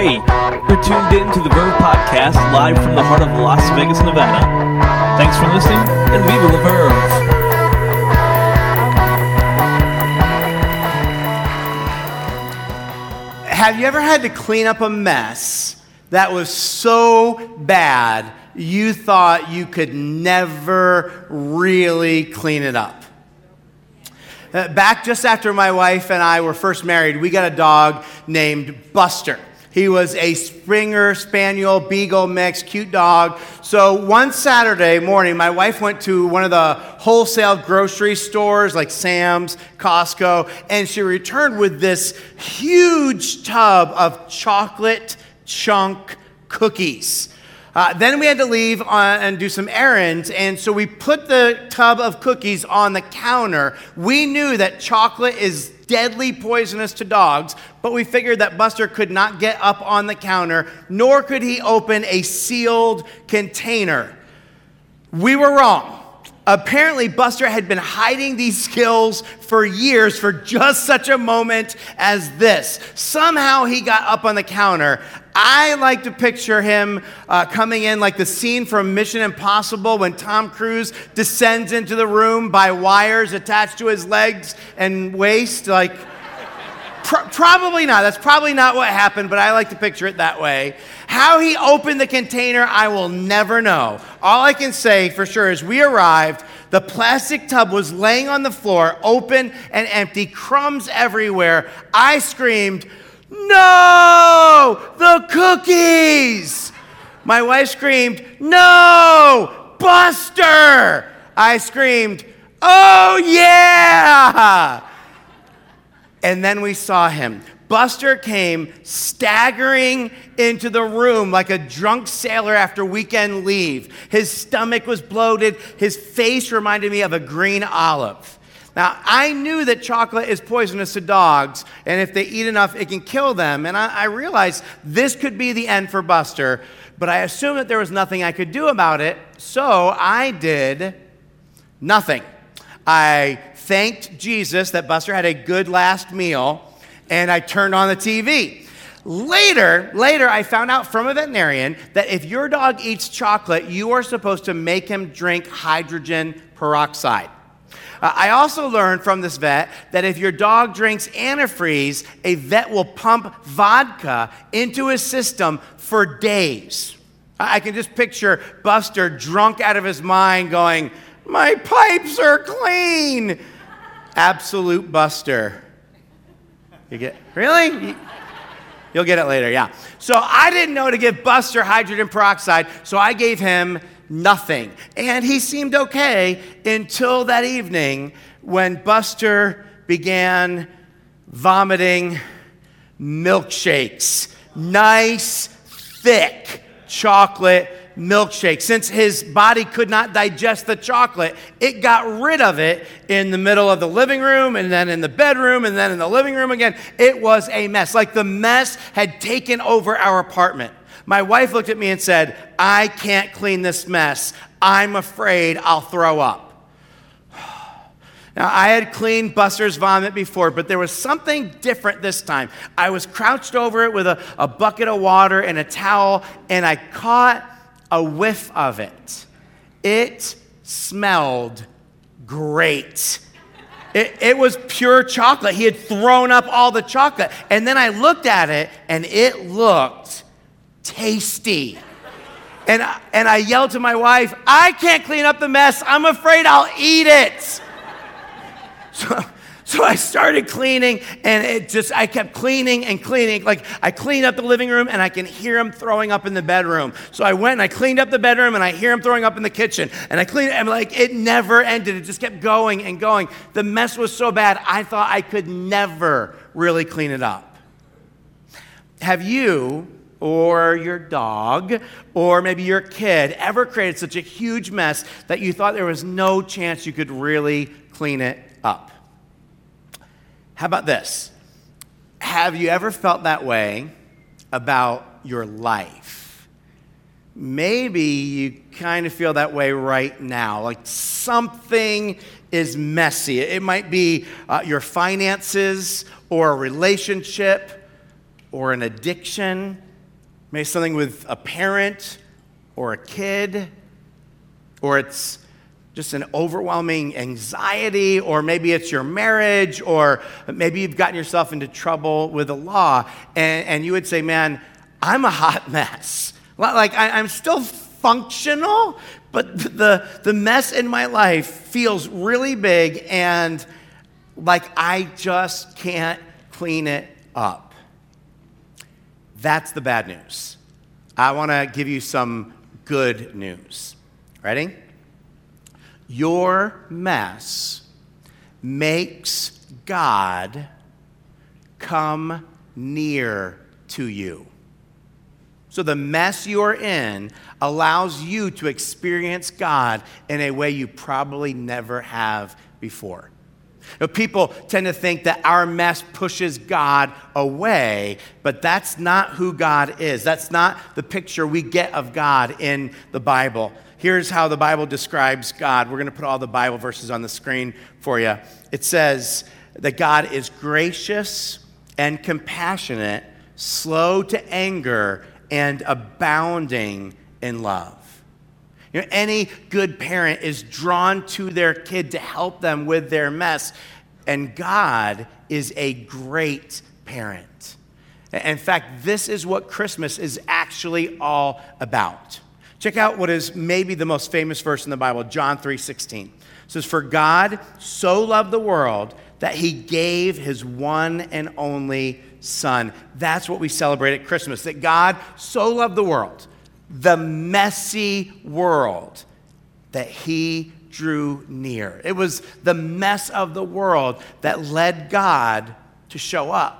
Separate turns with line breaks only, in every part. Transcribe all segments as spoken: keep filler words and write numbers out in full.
Hey, you're tuned in to the Verve Podcast, live from the heart of Las Vegas, Nevada. Thanks for listening, and viva la Verve!
Have you ever had to clean up a mess that was so bad you thought you could never really clean it up? Uh, back just after my wife and I were first married, we got a dog named Buster. He was a Springer Spaniel Beagle mix, cute dog. So one Saturday morning, my wife went to one of the wholesale grocery stores like Sam's, Costco, and she returned with this huge tub of chocolate chunk cookies. Uh, then we had to leave on, and do some errands, and so we put the tub of cookies on the counter. We knew that chocolate is deadly poisonous to dogs, but we figured that Buster could not get up on the counter, nor could he open a sealed container. We were wrong. Apparently, Buster had been hiding these skills for years for just such a moment as this. Somehow he got up on the counter. I like to picture him uh, coming in like the scene from Mission Impossible when Tom Cruise descends into the room by wires attached to his legs and waist. Like, pr- probably not. That's probably not what happened, but I like to picture it that way. How he opened the container, I will never know. All I can say for sure is we arrived, the plastic tub was laying on the floor, open and empty, crumbs everywhere. I screamed, "No! The cookies!" My wife screamed, "No! Buster!" I screamed, "Oh yeah!" And then we saw him. Buster came staggering into the room like a drunk sailor after weekend leave. His stomach was bloated. His face reminded me of a green olive. Now, I knew that chocolate is poisonous to dogs, and if they eat enough, it can kill them. And I, I realized this could be the end for Buster, but I assumed that there was nothing I could do about it, so I did nothing. I thanked Jesus that Buster had a good last meal, and I turned on the T V. Later, later, I found out from a veterinarian that if your dog eats chocolate, you are supposed to make him drink hydrogen peroxide. Uh, I also learned from this vet that if your dog drinks antifreeze, a vet will pump vodka into his system for days. I, I can just picture Buster drunk out of his mind going, "My pipes are clean." Absolute Buster. You get, really? You'll get it later, yeah. So I didn't know to give Buster hydrogen peroxide, so I gave him nothing. And he seemed okay until that evening when Buster began vomiting milkshakes. Nice, thick chocolate milkshake. Since his body could not digest the chocolate, it got rid of it in the middle of the living room and then in the bedroom and then in the living room again. It was a mess. Like the mess had taken over our apartment. My wife looked at me and said, "I can't clean this mess. I'm afraid I'll throw up." Now, I had cleaned Buster's vomit before, but there was something different this time. I was crouched over it with a, a bucket of water and a towel, and I caught a whiff of it. It smelled great. It, it was pure chocolate. He had thrown up all the chocolate. And then I looked at it, and it looked tasty. And, and I yelled to my wife, "I can't clean up the mess. I'm afraid I'll eat it." So, so I started cleaning, and it just, I kept cleaning and cleaning. Like, I cleaned up the living room, and I can hear him throwing up in the bedroom. So I went, and I cleaned up the bedroom, and I hear him throwing up in the kitchen. And I cleaned it, and like, it never ended. It just kept going and going. The mess was so bad, I thought I could never really clean it up. Have you, or your dog, or maybe your kid, ever created such a huge mess that you thought there was no chance you could really clean it up? How about this? Have you ever felt that way about your life? Maybe you kind of feel that way right now, like something is messy. It might be uh, your finances or a relationship or an addiction. Maybe something with a parent or a kid, or it's just an overwhelming anxiety, or maybe it's your marriage, or maybe you've gotten yourself into trouble with the law, and, and you would say, man, I'm a hot mess. Like, I, I'm still functional, but the, the mess in my life feels really big, and like I just can't clean it up. That's the bad news. I want to give you some good news. Ready? Your mess makes God come near to you. So the mess you're in allows you to experience God in a way you probably never have before. Now, people tend to think that our mess pushes God away, but that's not who God is. That's not the picture we get of God in the Bible. Here's how the Bible describes God. We're going to put all the Bible verses on the screen for you. It says that God is gracious and compassionate, slow to anger, and abounding in love. You know, any good parent is drawn to their kid to help them with their mess, and God is a great parent. In fact, this is what Christmas is actually all about. Check out what is maybe the most famous verse in the Bible, John three sixteen. It says, "For God so loved the world that he gave his one and only Son." That's what we celebrate at Christmas, that God so loved the world, the messy world, that he drew near. It was the mess of the world that led God to show up.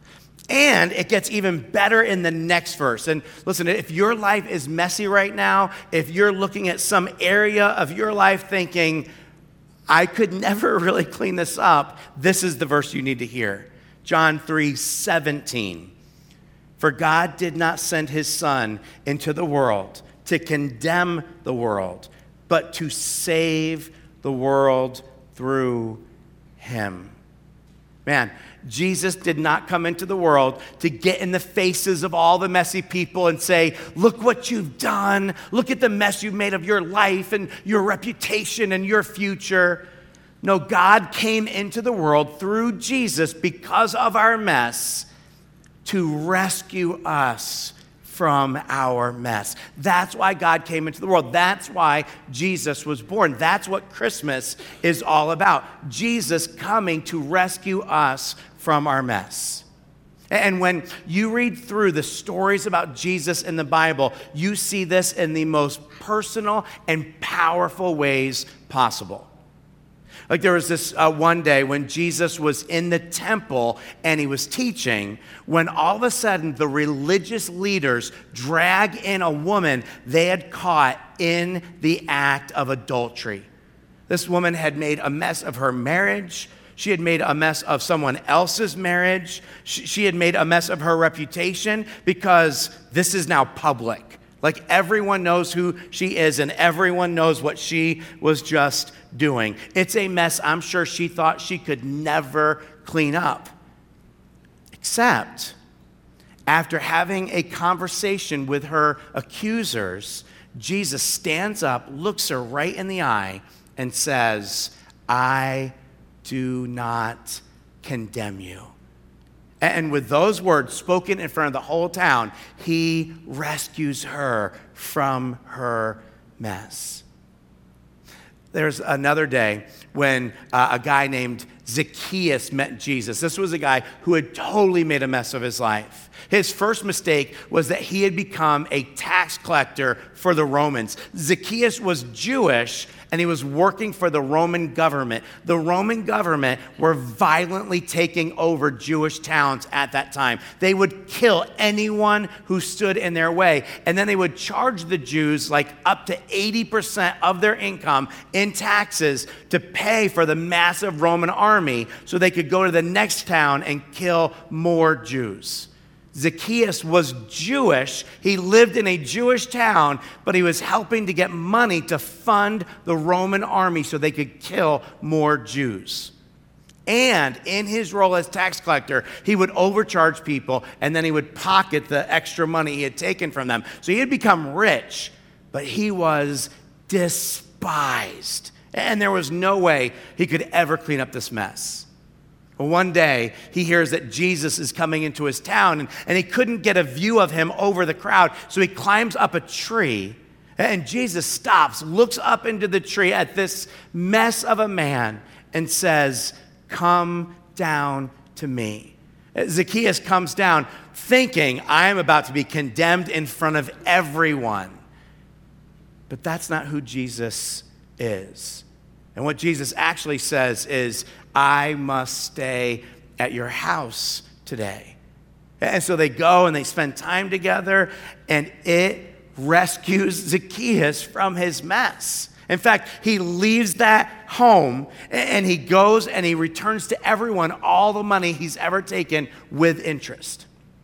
And it gets even better in the next verse. And listen, if your life is messy right now, if you're looking at some area of your life thinking, I could never really clean this up, this is the verse you need to hear. John three seventeen. "For God did not send his Son into the world to condemn the world, but to save the world through him." Man, Jesus did not come into the world to get in the faces of all the messy people and say, look what you've done. Look at the mess you've made of your life and your reputation and your future. No, God came into the world through Jesus because of our mess to rescue us from our mess. That's why God came into the world. That's why Jesus was born. That's what Christmas is all about. Jesus coming to rescue us from our mess. And when you read through the stories about Jesus in the Bible, you see this in the most personal and powerful ways possible. Like there was this uh, one day when Jesus was in the temple and he was teaching, when all of a sudden the religious leaders drag in a woman they had caught in the act of adultery. This woman had made a mess of her marriage. She had made a mess of someone else's marriage. She, she had made a mess of her reputation because this is now public. Like everyone knows who she is and everyone knows what she was just doing. It's a mess I'm sure she thought she could never clean up. Except after having a conversation with her accusers, Jesus stands up, looks her right in the eye, and says, "I do not condemn you." And with those words spoken in front of the whole town, he rescues her from her mess. There's another day when uh, a guy named Zacchaeus met Jesus. This was a guy who had totally made a mess of his life. His first mistake was that he had become a tax collector for the Romans. Zacchaeus was Jewish, and he was working for the Roman government. The Roman government were violently taking over Jewish towns at that time. They would kill anyone who stood in their way, and then they would charge the Jews like up to eighty percent of their income in taxes to pay for the massive Roman army so they could go to the next town and kill more Jews. Zacchaeus was Jewish. He lived in a Jewish town, but he was helping to get money to fund the Roman army so they could kill more Jews. And in his role as tax collector, he would overcharge people, and then he would pocket the extra money he had taken from them. So he had become rich, but he was despised. And there was no way he could ever clean up this mess. Well, one day, he hears that Jesus is coming into his town, and, and he couldn't get a view of him over the crowd, so he climbs up a tree, and Jesus stops, looks up into the tree at this mess of a man, and says, "Come down to me." Zacchaeus comes down, thinking, "I'm about to be condemned in front of everyone." But that's not who Jesus is. And what Jesus actually says is, "I must stay at your house today." And so they go and they spend time together, and it rescues Zacchaeus from his mess. In fact, he leaves that home and he goes and he returns to everyone all the money he's ever taken with interest.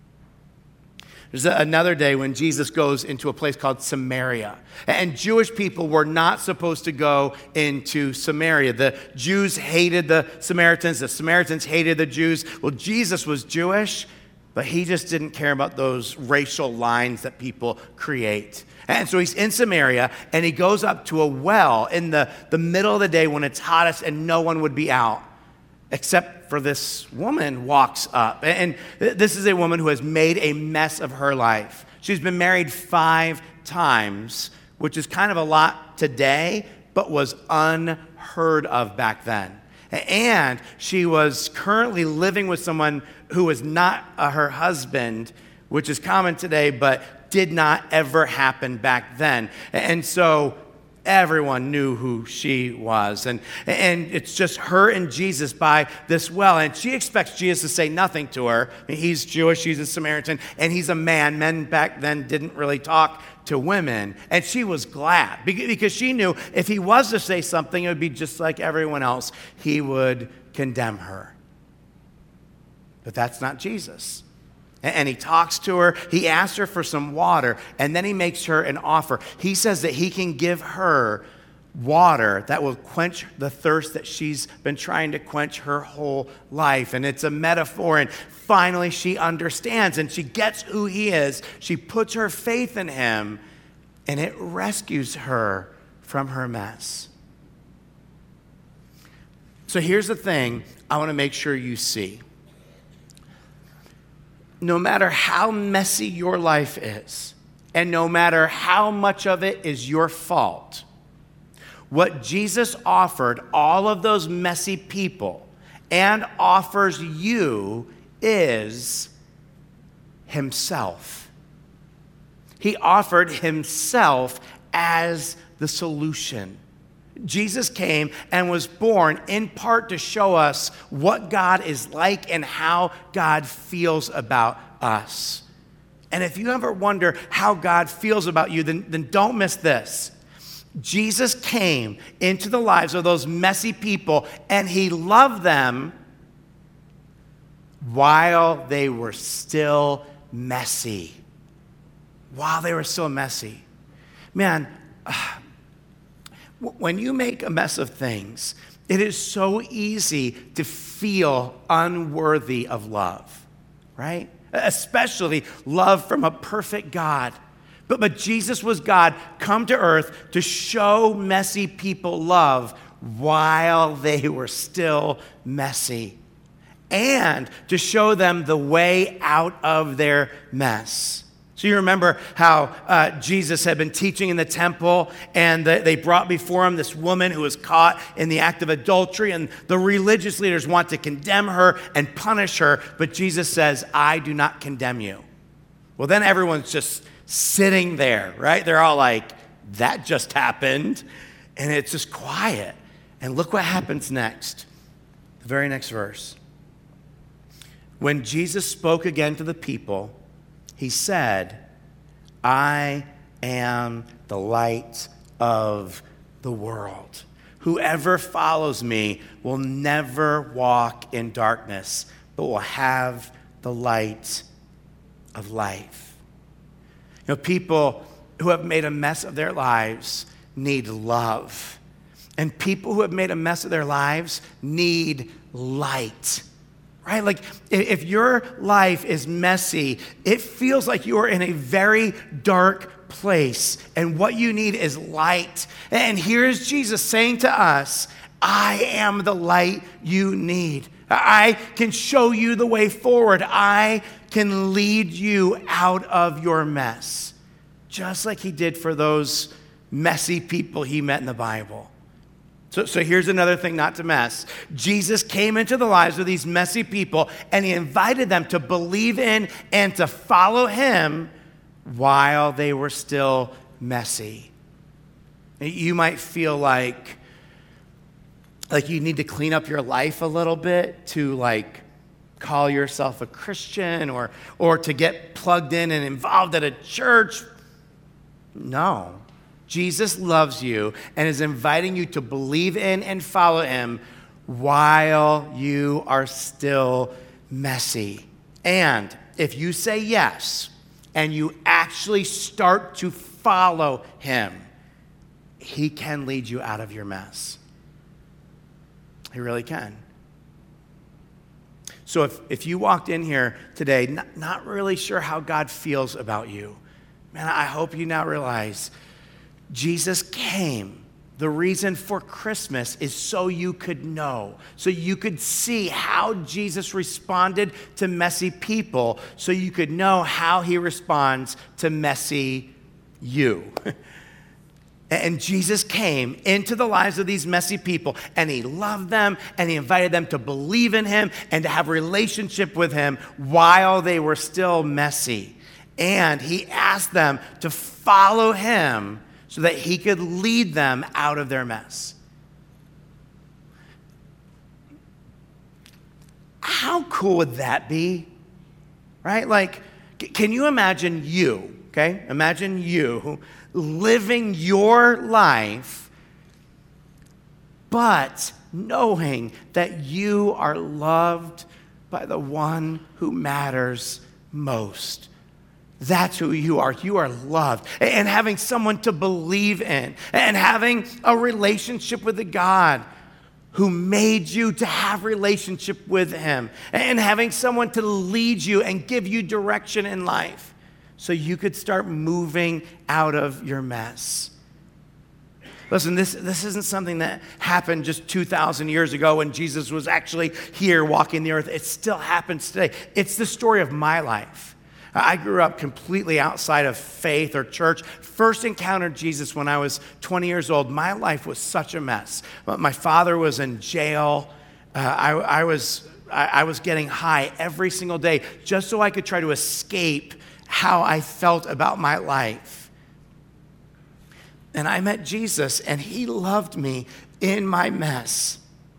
There's another day when Jesus goes into a place called Samaria. And Jewish people were not supposed to go into Samaria. The Jews hated the Samaritans. The Samaritans hated the Jews. Well, Jesus was Jewish, but he just didn't care about those racial lines that people create. And so he's in Samaria, and he goes up to a well in the, the middle of the day when it's hottest and no one would be out, except for this woman walks up. And this is a woman who has made a mess of her life. She's been married five times, which is kind of a lot today, but was unheard of back then. And she was currently living with someone who was not uh, her husband, which is common today, but did not ever happen back then. And so everyone knew who she was. And, and it's just her and Jesus by this well. And she expects Jesus to say nothing to her. I mean, he's Jewish, she's a Samaritan, and he's a man. Men back then didn't really talk to women. And she was glad because she knew if he was to say something, it would be just like everyone else. He would condemn her. But that's not Jesus. And he talks to her, he asks her for some water, and then he makes her an offer. He says that he can give her water that will quench the thirst that she's been trying to quench her whole life. And it's a metaphor, and finally she understands, and she gets who he is. She puts her faith in him, and it rescues her from her mess. So here's the thing I want to make sure you see. No matter how messy your life is, and no matter how much of it is your fault, what Jesus offered all of those messy people and offers you is himself. He offered himself as the solution. Jesus came and was born in part to show us what God is like and how God feels about us. And if you ever wonder how God feels about you, then, then don't miss this. Jesus came into the lives of those messy people, and he loved them while they were still messy. While they were still messy. Man, uh, when you make a mess of things, it is so easy to feel unworthy of love, right? Especially love from a perfect God. But, but Jesus was God come to earth to show messy people love while they were still messy, and to show them the way out of their mess. So you remember how uh, Jesus had been teaching in the temple, and the, they brought before him this woman who was caught in the act of adultery, and the religious leaders want to condemn her and punish her, but Jesus says, "I do not condemn you." Well, then everyone's just sitting there, right? They're all like, that just happened, and it's just quiet. And look what happens next, the very next verse. When Jesus spoke again to the people, he said, "I am the light of the world. Whoever follows me will never walk in darkness, but will have the light of life." You know, people who have made a mess of their lives need love. And people who have made a mess of their lives need light. Right? Like if your life is messy, it feels like you're in a very dark place, and what you need is light. And here's Jesus saying to us, I am the light you need. I can show you the way forward. I can lead you out of your mess, just like he did for those messy people he met in the Bible. So, so here's another thing not to mess. Jesus came into the lives of these messy people, and he invited them to believe in and to follow him while they were still messy. You might feel like, like you need to clean up your life a little bit to like call yourself a Christian or, or to get plugged in and involved at a church. No. Jesus loves you and is inviting you to believe in and follow him while you are still messy. And if you say yes and you actually start to follow him, he can lead you out of your mess. He really can. So if, if you walked in here today not, not really sure how God feels about you, man, I hope you now realize Jesus came. The reason for Christmas is so you could know, so you could see how Jesus responded to messy people, so you could know how he responds to messy you. And Jesus came into the lives of these messy people, and he loved them, and he invited them to believe in him and to have a relationship with him while they were still messy. And he asked them to follow him so that he could lead them out of their mess. How cool would that be? Right? Like, can you imagine you, okay? Imagine you living your life, but knowing that you are loved by the one who matters most. That's who you are. You are loved. And having someone to believe in, and having a relationship with the God who made you to have relationship with him, and having someone to lead you and give you direction in life so you could start moving out of your mess. Listen, this, this isn't something that happened just two thousand years ago when Jesus was actually here walking the earth. It still happens today. It's the story of my life. I grew up completely outside of faith or church. First encountered Jesus when I was twenty years old. My life was such a mess. My father was in jail. Uh, I, I was I, I was getting high every single day just so I could try to escape how I felt about my life. And I met Jesus, and he loved me in my mess.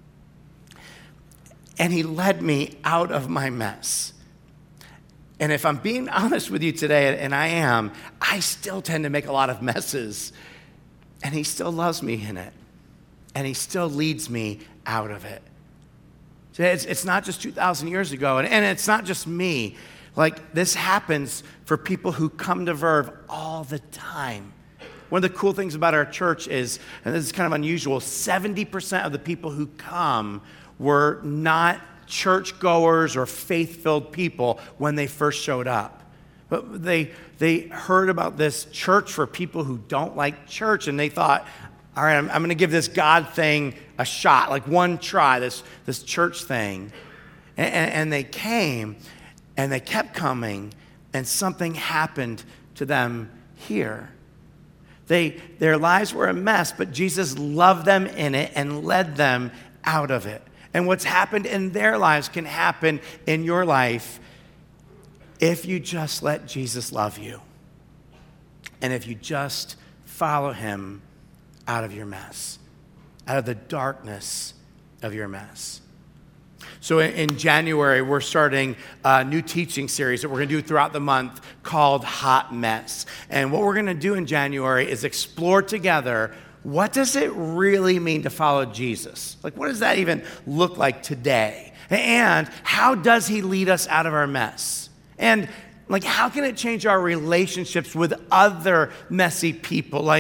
And he led me out of my mess. And if I'm being honest with you today, and I am, I still tend to make a lot of messes. And he still loves me in it. And he still leads me out of it. So it's, it's not just two thousand years ago, and, and it's not just me. Like, this happens for people who come to Verve all the time. One of the cool things about our church is, and this is kind of unusual, seventy percent of the people who come were not churchgoers or faith-filled people when they first showed up. But they they heard about this church for people who don't like church, and they thought, all right, I'm, I'm going to give this God thing a shot, like one try, this, this church thing. And, and, and they came, and they kept coming, and something happened to them here. They Their lives were a mess, but Jesus loved them in it and led them out of it. And what's happened in their lives can happen in your life if you just let Jesus love you. And if you just follow him out of your mess, out of the darkness of your mess. So in January, we're starting a new teaching series that we're going to do throughout the month called Hot Mess. And what we're going to do in January is explore together, what does it really mean to follow Jesus? Like, what does that even look like today? And how does he lead us out of our mess? And, like, how can it change our relationships with other messy people? Like,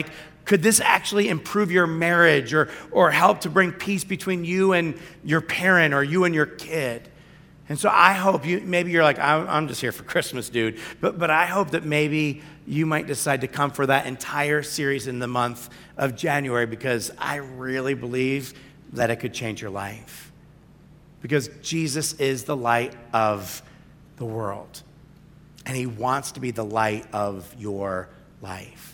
Could this actually improve your marriage or, or help to bring peace between you and your parent or you and your kid? And so I hope you, maybe you're like, I'm, I'm just here for Christmas, dude. But, but I hope that maybe you might decide to come for that entire series in the month of January, because I really believe that it could change your life. Because Jesus is the light of the world. And he wants to be the light of your life.